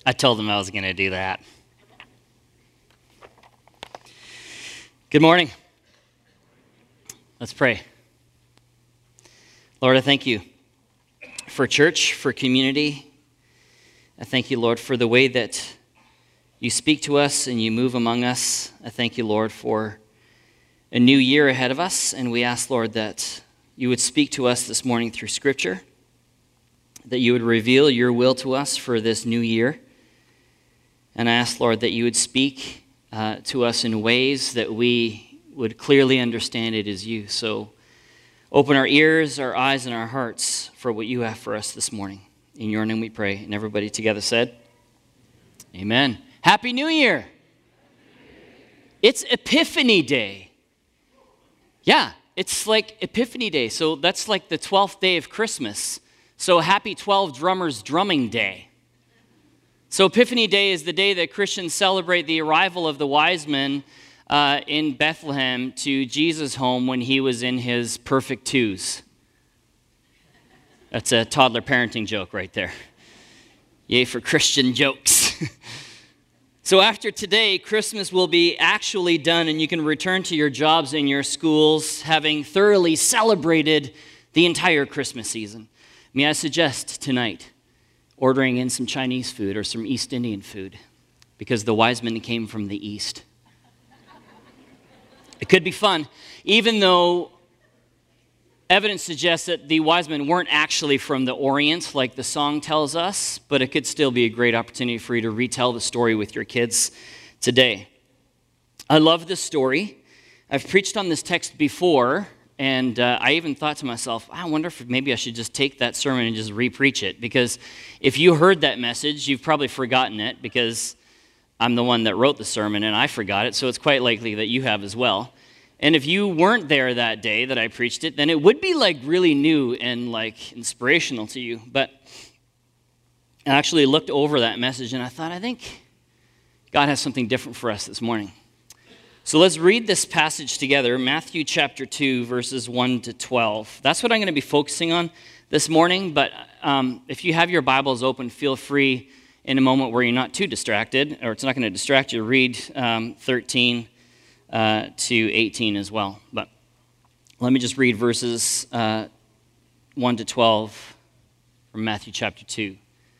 I told them I was going to do that. Good morning. Let's pray. Lord, I thank you for church, for community. I thank you, Lord, for the way that you speak to us and you move among us. I thank you, Lord, for a new year ahead of us. And we ask, Lord, that you would speak to us this morning through Scripture, that you would reveal your will to us for this new year. And I ask, Lord, that you would speak to us in ways that we would clearly understand it as you. So open our ears, our eyes, and our hearts for what you have for us this morning. In your name we pray. And everybody together said, Amen. Happy New Year. It's Epiphany Day. Yeah, it's like Epiphany Day. So that's like the 12th day of Christmas. So happy 12 Drummers Drumming Day. So Epiphany Day is the day that Christians celebrate the arrival of the wise men in Bethlehem to Jesus' home when he was in his perfect twos. That's a toddler parenting joke right there. Yay for Christian jokes. So after today, Christmas will be actually done and you can return to your jobs and your schools having thoroughly celebrated the entire Christmas season. May I suggest tonight ordering in some Chinese food or some East Indian food because the wise men came from the East. It could be fun, even though evidence suggests that the wise men weren't actually from the Orient like the song tells us, but it could still be a great opportunity for you to retell the story with your kids today. I love this story. I've preached on this text before, and I even thought to myself, I wonder if maybe I should just take that sermon and just re-preach it, because if you heard that message, you've probably forgotten it, because I'm the one that wrote the sermon and I forgot it, so it's quite likely that you have as well. And if you weren't there that day that I preached it, then it would be like really new and like inspirational to you. But I actually looked over that message and I thought, I think God has something different for us this morning. So let's read this passage together, Matthew chapter 2, verses 1 to 12. That's what I'm going to be focusing on this morning, but if you have your Bibles open, feel free in a moment where you're not too distracted, or it's not going to distract you, read 13 to 18 as well. But let me just read verses 1 to 12 from Matthew chapter 2.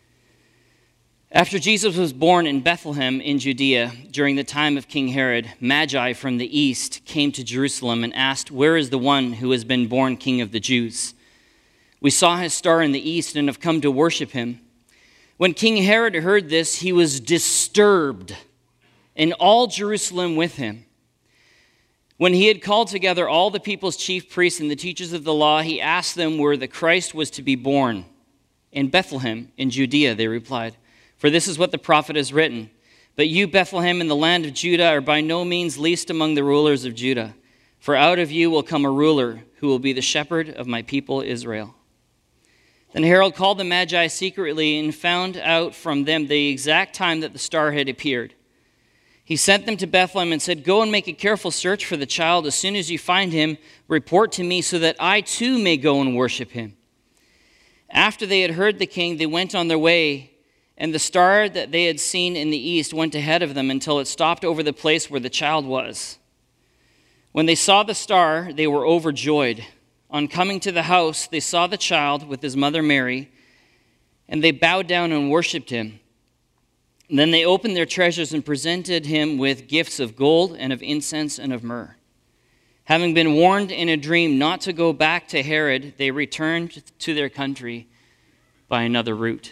After Jesus was born in Bethlehem in Judea during the time of King Herod, Magi from the east came to Jerusalem and asked, "Where is the one who has been born King of the Jews? We saw his star in the east and have come to worship him." When King Herod heard this, he was disturbed, and all Jerusalem with him. When he had called together all the people's chief priests and the teachers of the law, he asked them where the Christ was to be born. "In Bethlehem, in Judea," they replied. "For this is what the prophet has written. But you, Bethlehem, in the land of Judah, are by no means least among the rulers of Judah. For out of you will come a ruler who will be the shepherd of my people Israel." Then Herod called the Magi secretly and found out from them the exact time that the star had appeared. He sent them to Bethlehem and said, "Go and make a careful search for the child. As soon as you find him, report to me so that I too may go and worship him." After they had heard the king, they went on their way. And the star that they had seen in the east went ahead of them until it stopped over the place where the child was. When they saw the star, they were overjoyed. On coming to the house, they saw the child with his mother Mary, and they bowed down and worshipped him. And then they opened their treasures and presented him with gifts of gold and of incense and of myrrh. Having been warned in a dream not to go back to Herod, they returned to their country by another route.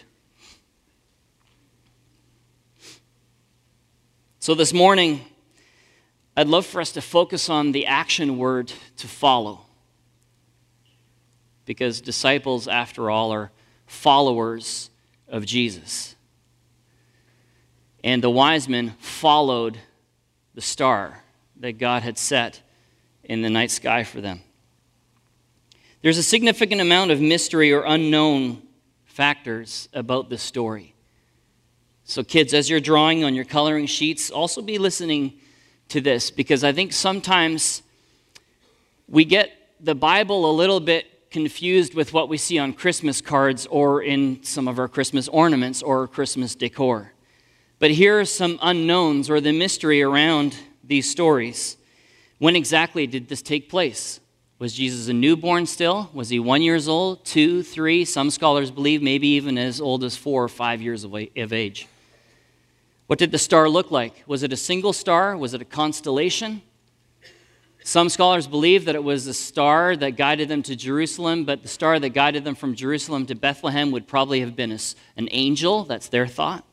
So this morning, I'd love for us to focus on the action word "to follow." Because disciples, after all, are followers of Jesus. And the wise men followed the star that God had set in the night sky for them. There's a significant amount of mystery or unknown factors about this story. So kids, as you're drawing on your coloring sheets, also be listening to this, because I think sometimes we get the Bible a little bit confused with what we see on Christmas cards or in some of our Christmas ornaments or Christmas decor. But here are some unknowns or the mystery around these stories. When exactly did this take place? Was Jesus a newborn still? Was he 1 year old, 2, 3? Some scholars believe maybe even as old as 4 or 5 years of age. What did the star look like? Was it a single star? Was it a constellation? Some scholars believe that it was a star that guided them to Jerusalem, but the star that guided them from Jerusalem to Bethlehem would probably have been an angel. That's their thought.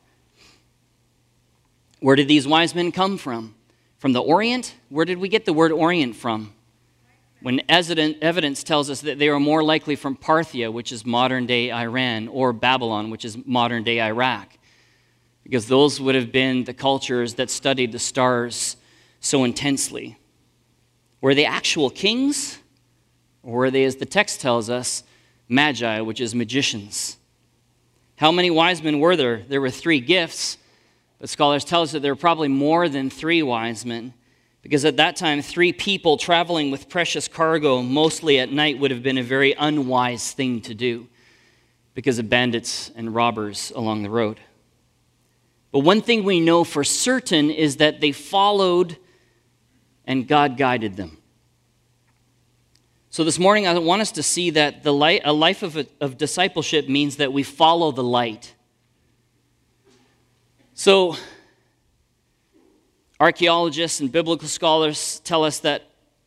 Where did these wise men come from? From the Orient? Where did we get the word Orient from? When evidence tells us that they are more likely from Parthia, which is modern-day Iran, or Babylon, which is modern-day Iraq, because those would have been the cultures that studied the stars so intensely. Were they actual kings? Or were they, as the text tells us, magi, which is magicians? How many wise men were there? There were 3 gifts, but scholars tell us that there were probably more than 3 wise men, because at that time, 3 people traveling with precious cargo, mostly at night, would have been a very unwise thing to do because of bandits and robbers along the road. But one thing we know for certain is that they followed and God guided them. So this morning, I want us to see that a life of discipleship means that we follow the light. So archaeologists and biblical scholars tell us that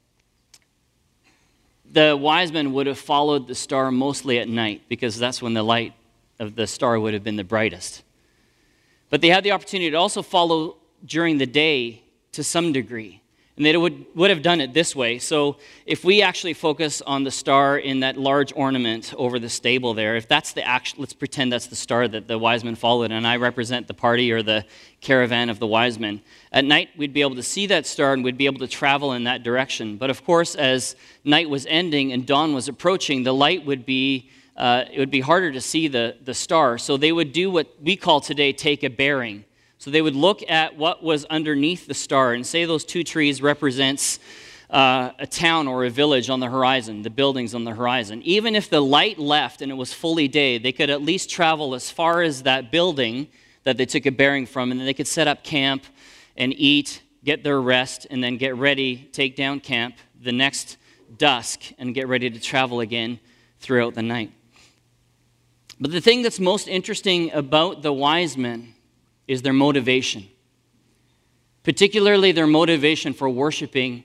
the wise men would have followed the star mostly at night because that's when the light of the star would have been the brightest. But they had the opportunity to also follow during the day to some degree. And they would have done it this way. So if we actually focus on the star in that large ornament over the stable there, if that's let's pretend that's the star that the wise men followed, and I represent the party or the caravan of the wise men. At night, we'd be able to see that star and we'd be able to travel in that direction. But of course, as night was ending and dawn was approaching, the light would be, it would be harder to see the star. So they would do what we call today take a bearing. So they would look at what was underneath the star and say those 2 trees represents a town or a village on the horizon, the buildings on the horizon. Even if the light left and it was fully day, they could at least travel as far as that building that they took a bearing from, and then they could set up camp and eat, get their rest, and then get ready, take down camp the next dusk and get ready to travel again throughout the night. But the thing that's most interesting about the wise men is their motivation, particularly their motivation for worshiping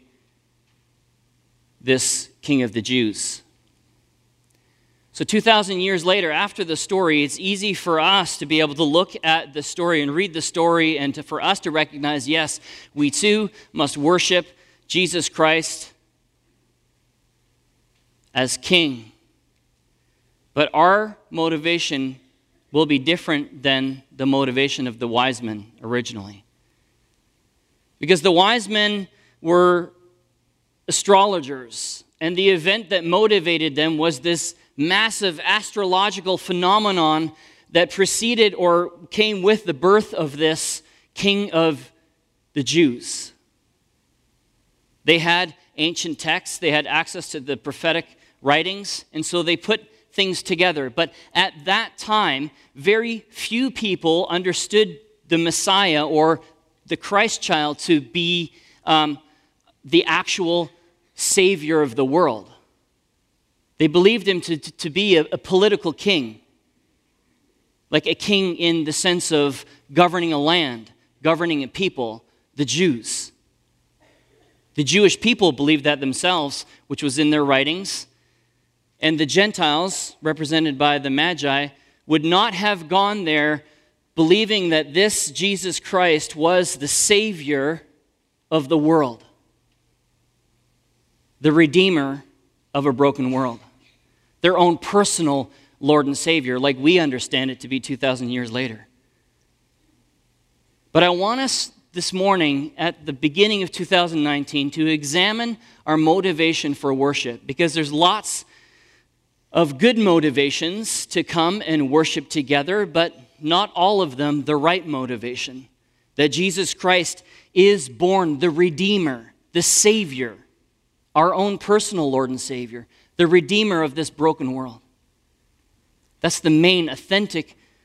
this King of the Jews. So 2,000 years later, after the story, it's easy for us to be able to look at the story and read the story and for us to recognize, yes, we too must worship Jesus Christ as King. But our motivation will be different than the motivation of the wise men originally. Because the wise men were astrologers, and the event that motivated them was this massive astrological phenomenon that preceded or came with the birth of this King of the Jews. They had ancient texts, they had access to the prophetic writings, and so they put things together. But at that time, very few people understood the Messiah or the Christ child to be the actual Savior of the world. They believed him to be a political king, like a king in the sense of governing a land, governing a people, the Jews. The Jewish people believed that themselves, which was in their writings. And the Gentiles, represented by the Magi, would not have gone there believing that this Jesus Christ was the Savior of the world, the Redeemer of a broken world, their own personal Lord and Savior, like we understand it to be 2,000 years later. But I want us this morning, at the beginning of 2019, to examine our motivation for worship, because there's lots of good motivations to come and worship together, but not all of them the right motivation. That Jesus Christ is born, the Redeemer, the Savior, our own personal Lord and Savior, the Redeemer of this broken world. That's the main authentic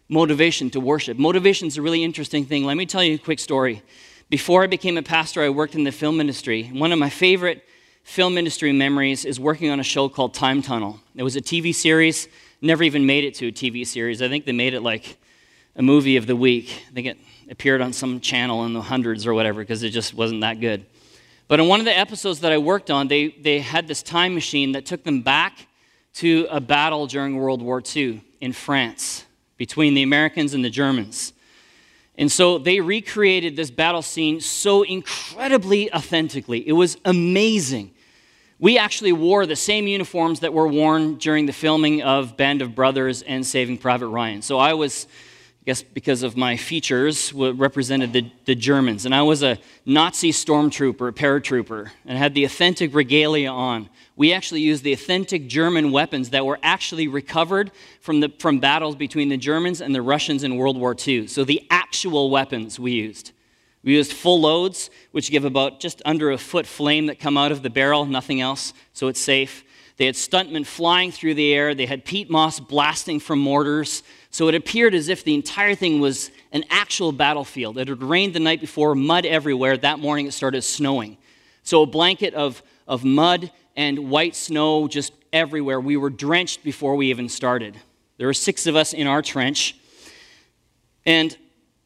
motivation to worship. Motivation is a really interesting thing. Let me tell you a quick story. Before I became a pastor, I worked in the film industry. One of my favorite film industry memories is working on a show called Time Tunnel. It was a TV series, never even made it to a TV series. I think they made it like a movie of the week. I think it appeared on some channel in the hundreds or whatever because it just wasn't that good. But in one of the episodes that I worked on, they had this time machine that took them back to a battle during World War II in France between the Americans and the Germans. And so they recreated this battle scene so incredibly authentically. It was amazing. We actually wore the same uniforms that were worn during the filming of Band of Brothers and Saving Private Ryan. So I was, I guess because of my features, represented the Germans. And I was a Nazi stormtrooper, a paratrooper, and had the authentic regalia on. We actually used the authentic German weapons that were actually recovered from battles between the Germans and the Russians in World War II. So the actual weapons we used. We used full loads, which give about just under a foot flame that come out of the barrel, nothing else, so it's safe. They had stuntmen flying through the air. They had peat moss blasting from mortars. So it appeared as if the entire thing was an actual battlefield. It had rained the night before, mud everywhere. That morning it started snowing. So a blanket of mud and white snow just everywhere. We were drenched before we even started. There were 6 of us in our trench. And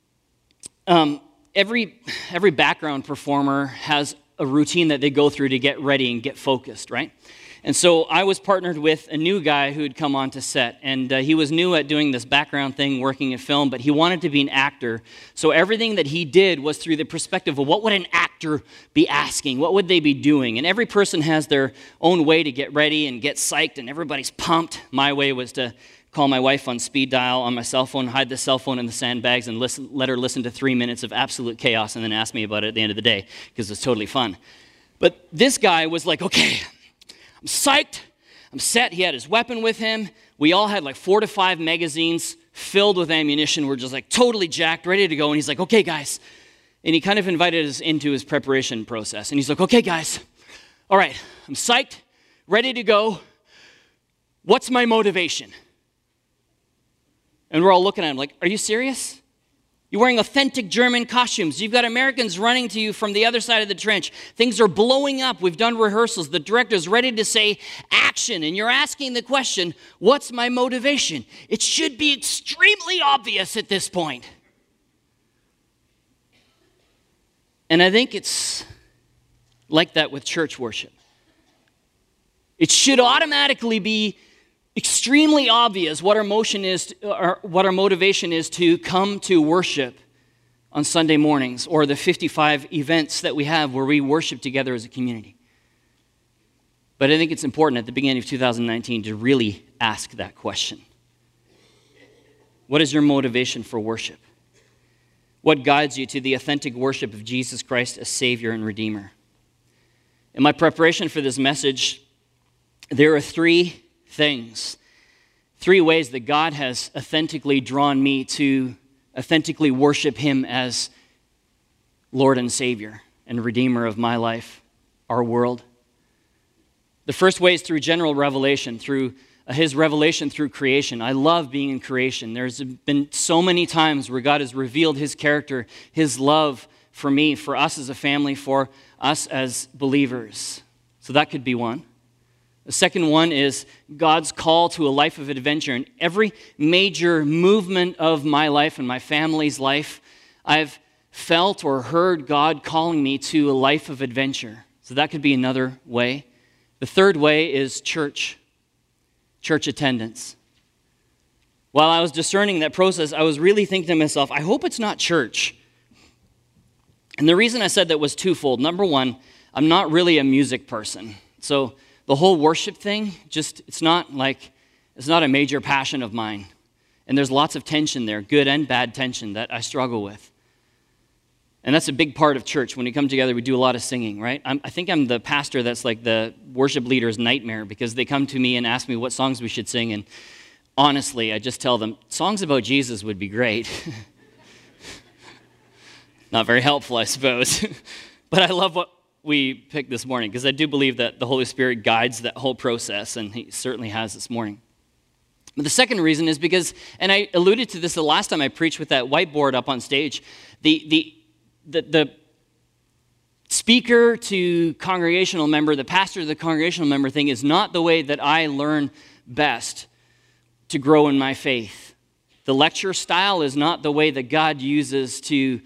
every background performer has a routine that they go through to get ready and get focused, right? And so I was partnered with a new guy who had come onto set, and he was new at doing this background thing, working in film, but he wanted to be an actor. So everything that he did was through the perspective of what would an actor be asking? What would they be doing? And every person has their own way to get ready and get psyched, and everybody's pumped. My way was to call my wife on speed dial on my cell phone, hide the cell phone in the sandbags, and let her listen to 3 minutes of absolute chaos, and then ask me about it at the end of the day, because it was totally fun. But this guy was like, okay, I'm psyched, I'm set. He had his weapon with him. We all had like 4 to 5 magazines filled with ammunition. We're just like totally jacked, ready to go. And he's like, okay, guys. And he kind of invited us into his preparation process. And he's like, okay, guys, all right, I'm psyched, ready to go. What's my motivation? And we're all looking at him like, are you serious? You're wearing authentic German costumes. You've got Americans running to you from the other side of the trench. Things are blowing up. We've done rehearsals. The director's ready to say action. And you're asking the question, what's my motivation? It should be extremely obvious at this point. And I think it's like that with church worship. It should automatically be extremely obvious what our motivation is to come to worship on Sunday mornings, or the 55 events that we have where we worship together as a community. But I think it's important at the beginning of 2019 to really ask that question. What is your motivation for worship? What guides you to the authentic worship of Jesus Christ as Savior and Redeemer? In my preparation for this message, there are 3 things, 3 ways that God has authentically drawn me to authentically worship Him as Lord and Savior and Redeemer of my life, our world. The first way is through general revelation, through His revelation through creation. I love being in creation. There's been so many times where God has revealed His character, His love for me, for us as a family, for us as believers. So that could be one. The second one is God's call to a life of adventure. In every major movement of my life and my family's life, I've felt or heard God calling me to a life of adventure. So that could be another way. The third way is church attendance. While I was discerning that process, I was really thinking to myself, I hope it's not church. And the reason I said that was twofold. Number one, I'm not really a music person. So the whole worship thing, it's not a major passion of mine. And there's lots of tension there, good and bad tension that I struggle with. And that's a big part of church. When we come together, we do a lot of singing, right? I think I'm the pastor that's like the worship leader's nightmare, because they come to me and ask me what songs we should sing. And honestly, I just tell them, songs about Jesus would be great. Not very helpful, I suppose. But I love what we picked this morning, because I do believe that the Holy Spirit guides that whole process, and He certainly has this morning. But the second reason is because, and I alluded to this the last time I preached with that whiteboard up on stage, the speaker to congregational member, the pastor to the congregational member thing is not the way that I learn best to grow in my faith. The lecture style is not the way that God uses to,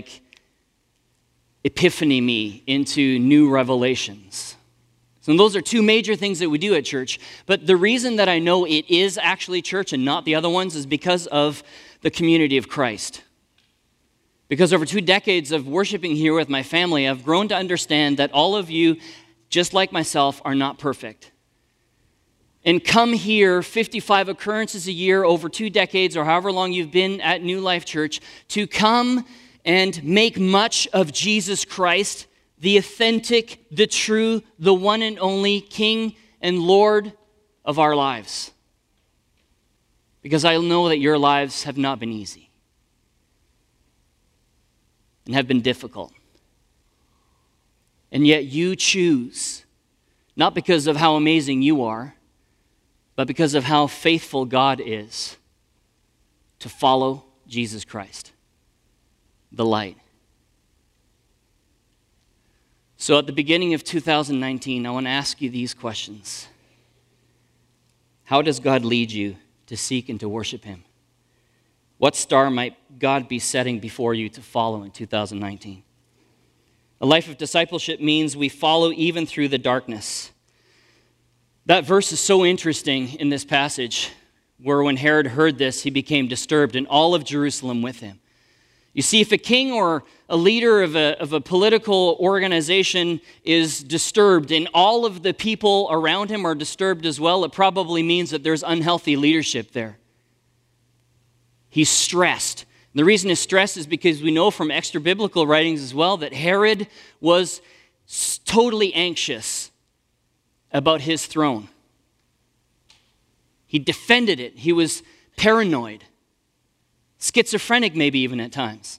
epiphany me into new revelations. So those are two major things that we do at church. But the reason that I know it is actually church and not the other ones is because of the community of Christ. Because over 2 decades of worshiping here with my family, I've grown to understand that all of you, just like myself, are not perfect. And come here 55 occurrences a year over 2 decades or however long you've been at New Life Church to come and make much of Jesus Christ, the authentic, the true, the one and only King and Lord of our lives. Because I know that your lives have not been easy and have been difficult. And yet you choose, not because of how amazing you are, but because of how faithful God is, to follow Jesus Christ, the light. So at the beginning of 2019, I want to ask you these questions. How does God lead you to seek and to worship Him? What star might God be setting before you to follow in 2019? A life of discipleship means we follow even through the darkness. That verse is so interesting in this passage, where when Herod heard this, he became disturbed, and all of Jerusalem with him. You see, if a king or a leader of a political organization is disturbed and all of the people around him are disturbed as well, it probably means that there's unhealthy leadership there. He's stressed. And the reason he's stressed is because we know from extra-biblical writings as well that Herod was totally anxious about his throne. He defended it. He was paranoid. Schizophrenic maybe even at times.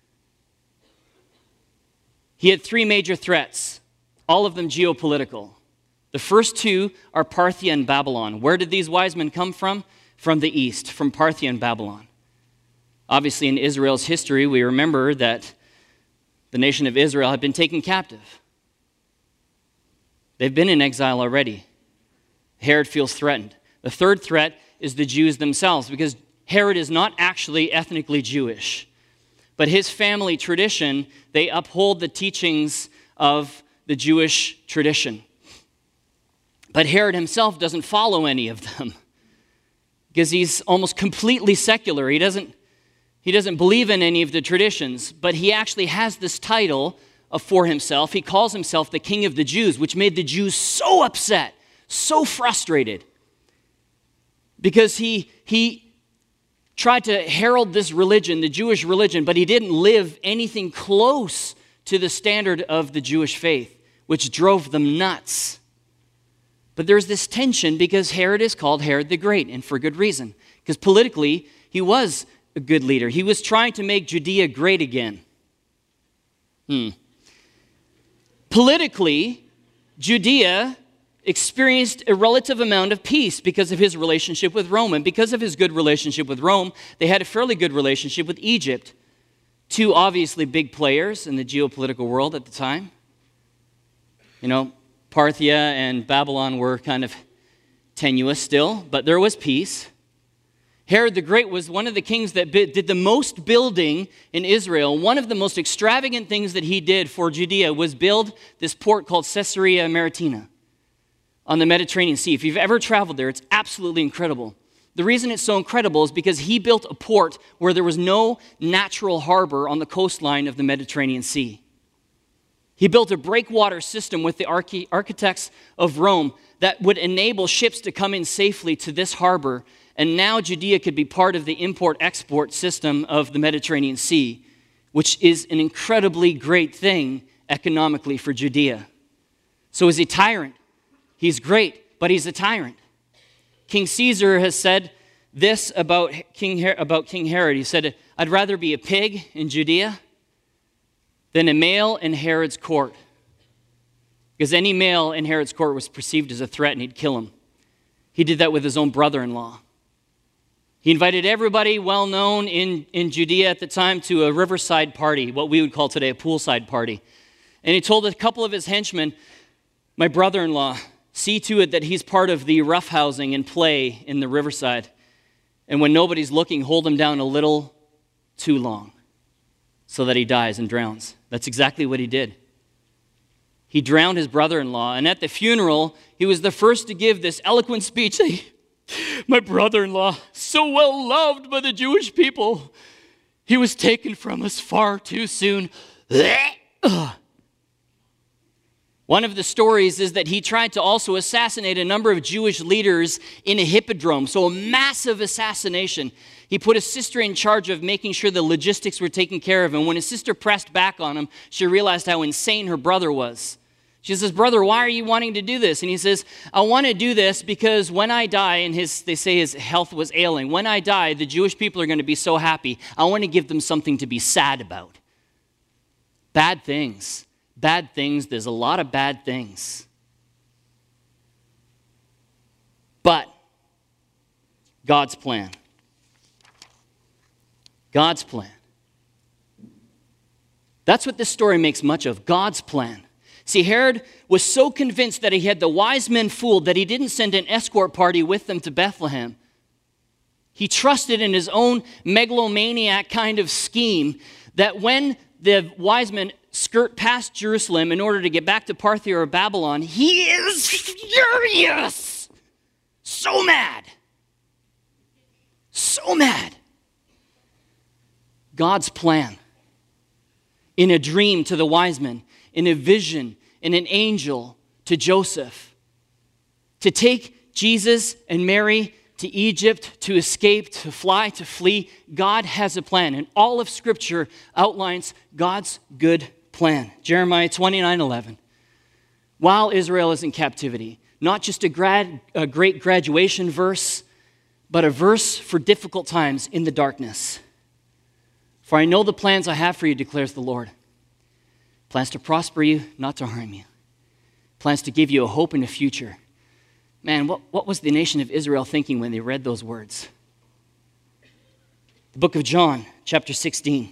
He had 3 major threats, all of them geopolitical. The first 2 are Parthia and Babylon. Where did these wise men come from? From the east, from Parthia and Babylon. Obviously in Israel's history, we remember that the nation of Israel had been taken captive. They've been in exile already. Herod feels threatened. The third threat is the Jews themselves, because Herod is not actually ethnically Jewish, but his family tradition, they uphold the teachings of the Jewish tradition. But Herod himself doesn't follow any of them because he's almost completely secular. He doesn't believe in any of the traditions, but he actually has this title for himself. He calls himself the King of the Jews, which made the Jews so upset, so frustrated, because he tried to herald this religion, the Jewish religion, but he didn't live anything close to the standard of the Jewish faith, which drove them nuts. But there's this tension because Herod is called Herod the Great, and for good reason, because politically he was a good leader. He was trying to make Judea great again. Politically, Judea experienced a relative amount of peace because of his relationship with Rome. And because of his good relationship with Rome, they had a fairly good relationship with Egypt. 2 obviously big players in the geopolitical world at the time. You know, Parthia and Babylon were kind of tenuous still, but there was peace. Herod the Great was one of the kings that did the most building in Israel. One of the most extravagant things that he did for Judea was build this port called Caesarea Maritima on the Mediterranean Sea. If you've ever traveled there, it's absolutely incredible. The reason it's so incredible is because he built a port where there was no natural harbor on the coastline of the Mediterranean Sea. He built a breakwater system with the architects of Rome that would enable ships to come in safely to this harbor. And now Judea could be part of the import-export system of the Mediterranean Sea, which is an incredibly great thing economically for Judea. So is he a tyrant? He's great, but he's a tyrant. King Caesar has said this about King Herod. He said, "I'd rather be a pig in Judea than a male in Herod's court." Because any male in Herod's court was perceived as a threat and he'd kill him. He did that with his own brother-in-law. He invited everybody well known in Judea at the time to a riverside party, what we would call today a poolside party. And he told a couple of his henchmen, my brother-in-law, see to it that he's part of the roughhousing and play in the riverside. And when nobody's looking, hold him down a little too long so that he dies and drowns. That's exactly what he did. He drowned his brother-in-law. And at the funeral, he was the first to give this eloquent speech. My brother-in-law, so well loved by the Jewish people, he was taken from us far too soon. One of the stories is that he tried to also assassinate a number of Jewish leaders in a hippodrome, so a massive assassination. He put his sister in charge of making sure the logistics were taken care of, and when his sister pressed back on him, she realized how insane her brother was. She says, brother, why are you wanting to do this? And he says, I want to do this because when I die, and they say his health was ailing, when I die, the Jewish people are going to be so happy. I want to give them something to be sad about. Bad things. Bad things. There's a lot of bad things. But God's plan. God's plan. That's what this story makes much of, God's plan. See, Herod was so convinced that he had the wise men fooled that he didn't send an escort party with them to Bethlehem. He trusted in his own megalomaniac kind of scheme that when the wise men skirt past Jerusalem in order to get back to Parthia or Babylon, he is furious. So mad. So mad. God's plan. In a dream to the wise men, in a vision, in an angel to Joseph, to take Jesus and Mary to Egypt, to escape, to fly, to flee. God has a plan, and all of Scripture outlines God's good plan. Jeremiah 29:11. While Israel is in captivity, not just a great graduation verse, but a verse for difficult times in the darkness. For I know the plans I have for you, declares the Lord. Plans to prosper you, not to harm you. Plans to give you a hope and a future. Man, what was the nation of Israel thinking when they read those words? The book of John, chapter 16.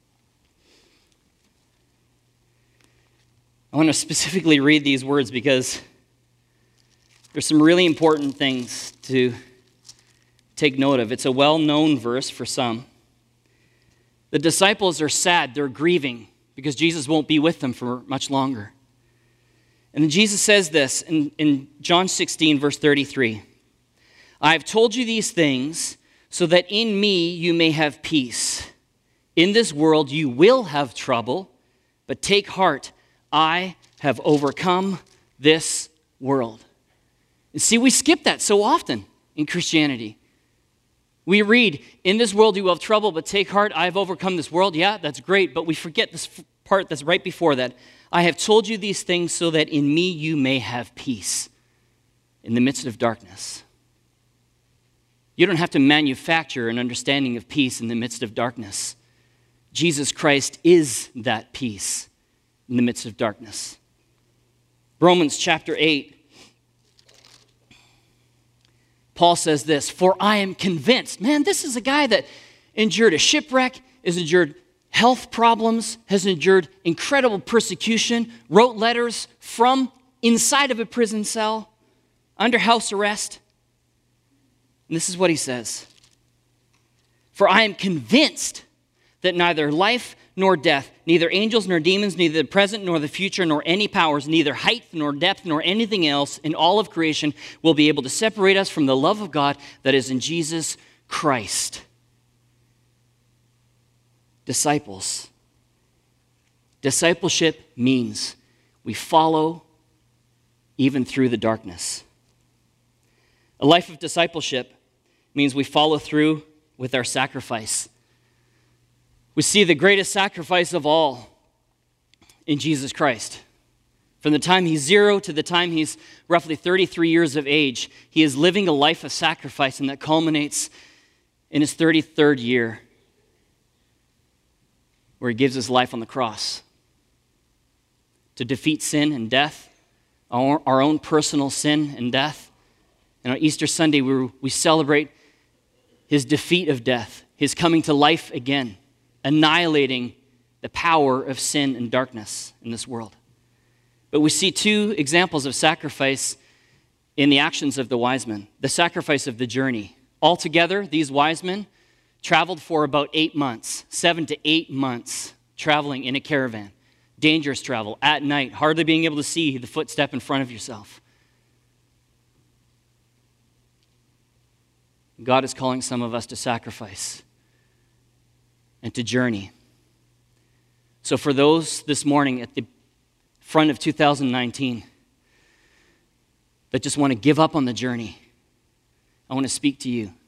I want to specifically read these words because there's some really important things to take note of. It's a well-known verse for some. The disciples are sad, they're grieving, because Jesus won't be with them for much longer. And then Jesus says this in John 16, verse 33. I have told you these things so that in me you may have peace. In this world you will have trouble, but take heart, I have overcome this world. And see, we skip that so often in Christianity. We read, in this world you will have trouble, but take heart, I have overcome this world. Yeah, that's great, but we forget this part that's right before that. I have told you these things so that in me you may have peace in the midst of darkness. You don't have to manufacture an understanding of peace in the midst of darkness. Jesus Christ is that peace in the midst of darkness. Romans chapter 8. Paul says this, for I am convinced. Man, this is a guy that endured a shipwreck, has endured health problems, has endured incredible persecution, wrote letters from inside of a prison cell, under house arrest. And this is what he says. For I am convinced that neither life nor death, neither angels nor demons, neither the present nor the future, nor any powers, neither height nor depth nor anything else in all of creation will be able to separate us from the love of God that is in Jesus Christ. Disciples. Discipleship means we follow even through the darkness. A life of discipleship means we follow through with our sacrifice. We see the greatest sacrifice of all in Jesus Christ. From the time he's 0 to the time he's roughly 33 years of age, he is living a life of sacrifice, and that culminates in his 33rd year, where he gives his life on the cross to defeat sin and death, our own personal sin and death. And on Easter Sunday, we celebrate his defeat of death, his coming to life again, annihilating the power of sin and darkness in this world. But we see two examples of sacrifice in the actions of the wise men, the sacrifice of the journey. Altogether, these wise men traveled for about 8 months, 7 to 8 months, traveling in a caravan. Dangerous travel, at night, hardly being able to see the footstep in front of yourself. God is calling some of us to sacrifice and to journey. So for those this morning at the front of 2019 that just want to give up on the journey, I want to speak to you.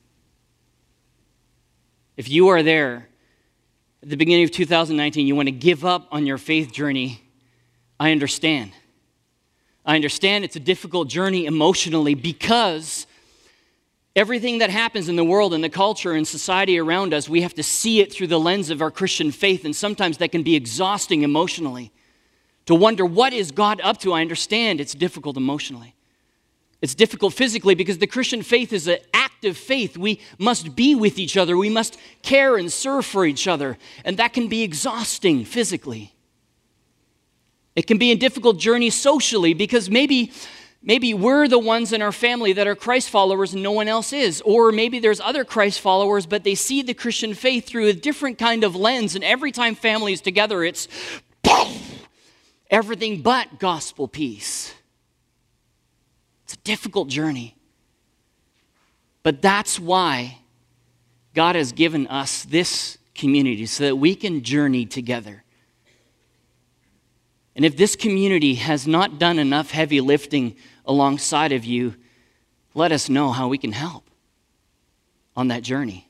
If you are there at the beginning of 2019, you want to give up on your faith journey, I understand. I understand it's a difficult journey emotionally because everything that happens in the world and the culture and society around us, we have to see it through the lens of our Christian faith, and sometimes that can be exhausting emotionally. To wonder, what is God up to? I understand it's difficult emotionally. It's difficult physically because the Christian faith is an active faith. We must be with each other. We must care and serve for each other, and that can be exhausting physically. It can be a difficult journey socially because maybe we're the ones in our family that are Christ followers and no one else is. Or maybe there's other Christ followers, but they see the Christian faith through a different kind of lens. And every time family is together, it's everything but gospel peace. It's a difficult journey. But that's why God has given us this community so that we can journey together. And if this community has not done enough heavy lifting alongside of you, let us know how we can help on that journey.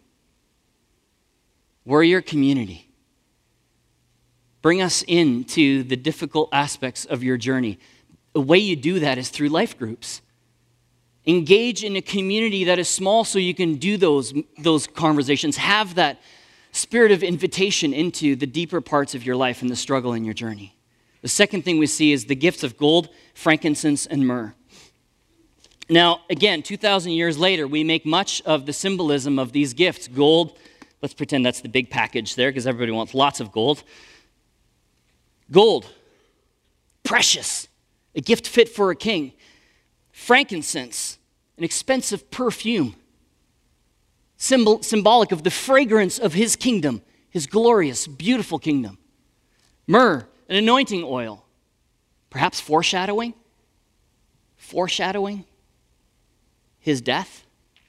We're your community. Bring us into the difficult aspects of your journey. The way you do that is through life groups. Engage in a community that is small so you can do those conversations. Have that spirit of invitation into the deeper parts of your life and the struggle in your journey. The second thing we see is the gifts of gold, frankincense, and myrrh. Now, again, 2,000 years later, we make much of the symbolism of these gifts. Gold, let's pretend that's the big package there because everybody wants lots of gold. Gold, precious, a gift fit for a king. Frankincense, an expensive perfume, symbolic of the fragrance of his kingdom, his glorious, beautiful kingdom. Myrrh, an anointing oil, perhaps foreshadowing his death,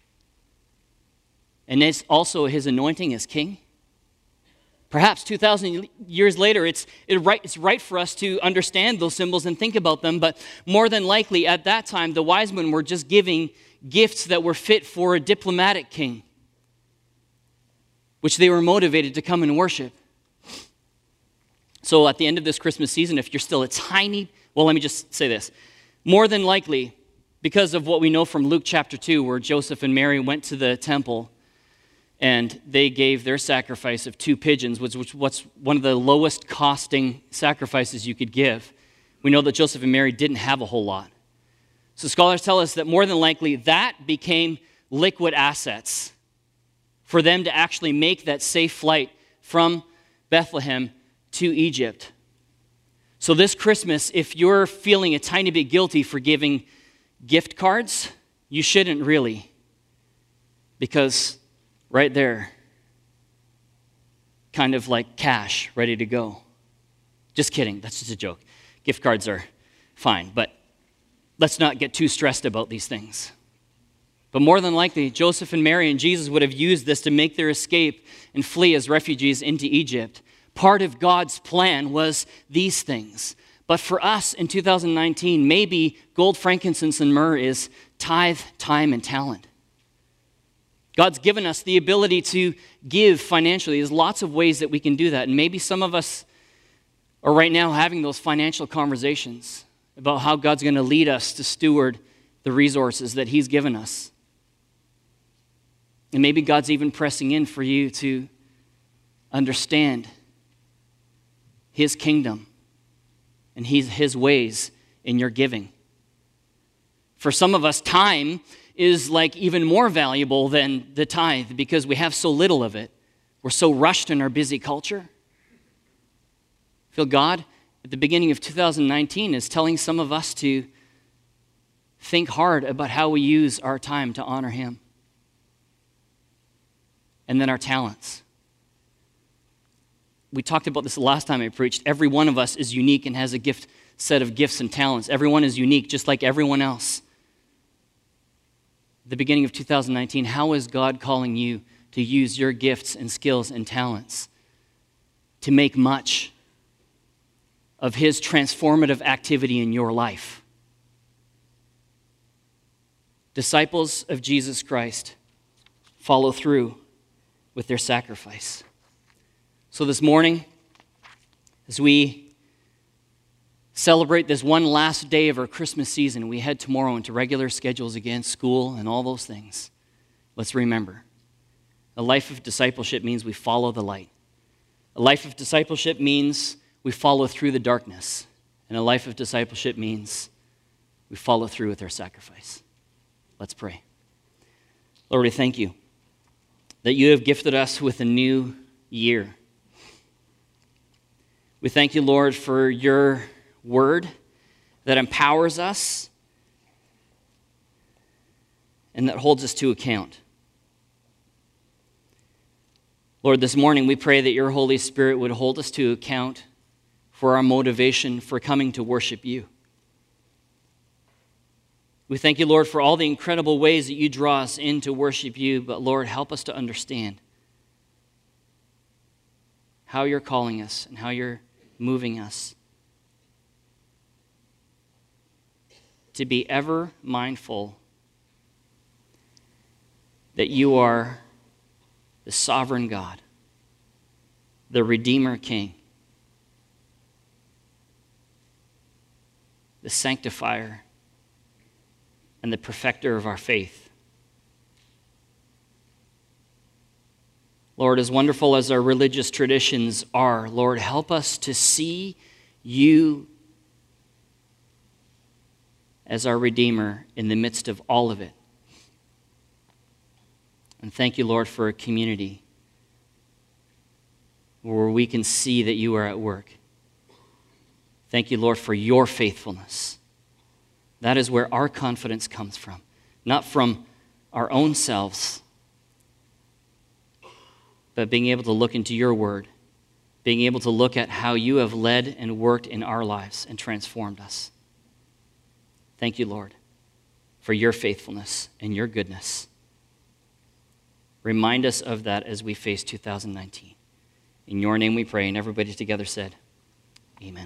and it's also his anointing as king. Perhaps 2,000 years later, it's right for us to understand those symbols and think about them, but more than likely at that time, the wise men were just giving gifts that were fit for a diplomatic king, which they were motivated to come and worship. So at the end of this Christmas season, if you're still let me just say this. More than likely, because of what we know from Luke chapter 2, where Joseph and Mary went to the temple and they gave their sacrifice of 2 pigeons, which was one of the lowest costing sacrifices you could give. We know that Joseph and Mary didn't have a whole lot. So scholars tell us that more than likely that became liquid assets for them to actually make that safe flight from Bethlehem to Egypt. So this Christmas, if you're feeling a tiny bit guilty for giving gift cards, you shouldn't really, because right there, kind of like cash ready to go. Just kidding, that's just a joke. Gift cards are fine, but let's not get too stressed about these things. But more than likely, Joseph and Mary and Jesus would have used this to make their escape and flee as refugees into Egypt. Part of God's plan was these things. But for us in 2019, maybe gold, frankincense, and myrrh is tithe, time, and talent. God's given us the ability to give financially. There's lots of ways that we can do that. And maybe some of us are right now having those financial conversations about how God's going to lead us to steward the resources that he's given us. And maybe God's even pressing in for you to understand his kingdom and his ways in your giving. For some of us, time is like even more valuable than the tithe because we have so little of it. We're so rushed in our busy culture. I feel God at the beginning of 2019 is telling some of us to think hard about how we use our time to honor Him. And then our talents. We talked about this the last time I preached. Every one of us is unique and has a set of gifts and talents. Everyone is unique, just like everyone else. At the beginning of 2019, how is God calling you to use your gifts and skills and talents to make much of His transformative activity in your life? Disciples of Jesus Christ follow through with their sacrifice. So this morning, as we celebrate this one last day of our Christmas season, we head tomorrow into regular schedules again, school and all those things. Let's remember, a life of discipleship means we follow the light. A life of discipleship means we follow through the darkness. And a life of discipleship means we follow through with our sacrifice. Let's pray. Lord, we thank you that you have gifted us with a new year. We thank you, Lord, for your word that empowers us and that holds us to account. Lord, this morning we pray that your Holy Spirit would hold us to account for our motivation for coming to worship you. We thank you, Lord, for all the incredible ways that you draw us in to worship you, but Lord, help us to understand how you're calling us and how you're moving us to be ever mindful that you are the sovereign God, the Redeemer King, the sanctifier, and the perfecter of our faith. Lord, as wonderful as our religious traditions are, Lord, help us to see you as our Redeemer in the midst of all of it. And thank you, Lord, for a community where we can see that you are at work. Thank you, Lord, for your faithfulness. That is where our confidence comes from, not from our own selves, but being able to look into your word, being able to look at how you have led and worked in our lives and transformed us. Thank you, Lord, for your faithfulness and your goodness. Remind us of that as we face 2019. In your name we pray, and everybody together said, amen.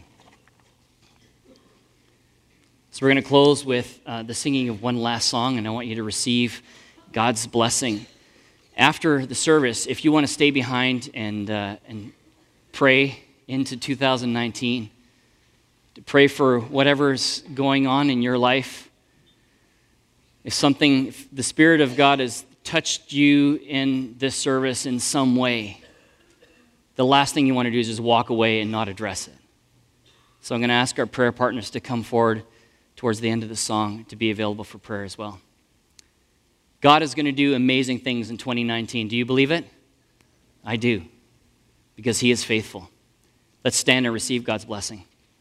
So we're going to close with the singing of one last song, and I want you to receive God's blessing. After the service, if you want to stay behind and pray into 2019, to pray for whatever's going on in your life, if the Spirit of God has touched you in this service in some way, the last thing you want to do is just walk away and not address it. So I'm going to ask our prayer partners to come forward towards the end of the song to be available for prayer as well. God is going to do amazing things in 2019. Do you believe it? I do, because He is faithful. Let's stand and receive God's blessing.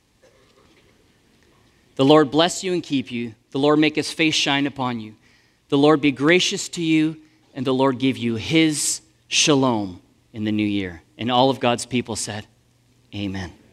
The Lord bless you and keep you. The Lord make His face shine upon you. The Lord be gracious to you, and the Lord give you His shalom in the new year. And all of God's people said, amen.